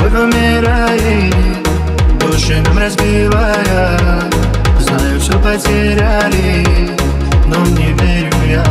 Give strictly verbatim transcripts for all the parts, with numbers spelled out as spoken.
любовь умирает, души нам разбивая. Знаю, все потеряли, но не верю я.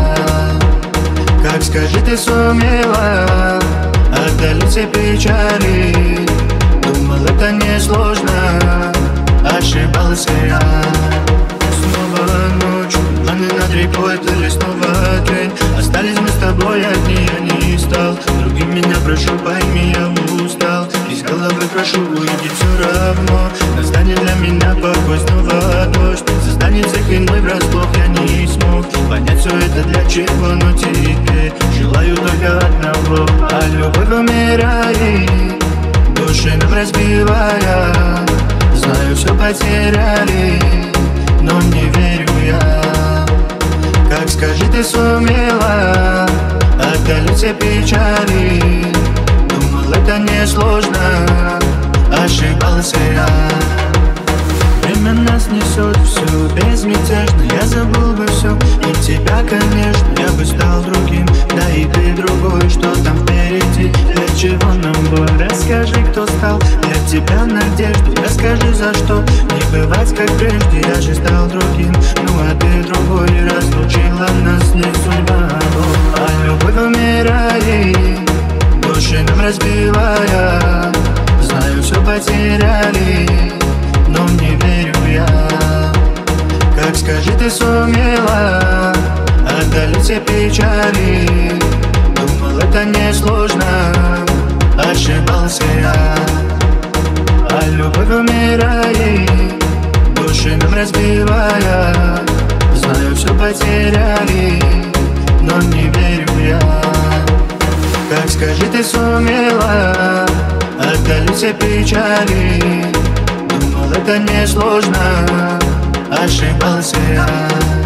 Как скажи, ты сумела отдалить все печали. Думал, это несложно, ошибался я. Снова ночь, туманы над рекой, плыли снова день. Остались мы с тобой одни, я не стал другим, меня прошу, пойми, я устал. Из головы прошу уйти все равно. Настанет для меня покой, снова дождь. Застанет всех иной врасплох, я не смог понять все это для чего, но теперь желаю только одного. А любовь умирает, души нам разбивая. Знаю, все потеряли, но не верю я. Как скажи, ты сумела отдалить все печали. Думал, это несложно, ошибался я. Время нас несет все безмятежно. Я забыл бы все и тебя, конечно. Я бы стал другим, да и ты другой. Что там впереди, для чего нам бой? Расскажи, кто стал для тебя надеждой. Расскажи, за что не бывать как прежде. Я же стал другим, ну а ты другой. Разлучила нас не судьба, а любовь умирает, души нам разбивая. Знаю, все потеряли, но не верю я. Как скажи, ты сумела отдалить все печали. Думал, это несложно, ошибался я. А любовь умирает, души нам разбивая. Знаю, все потеряли, но не верю я. Как скажи, ты сумела отдалить все печали. Думал, это несложно, ошибался я.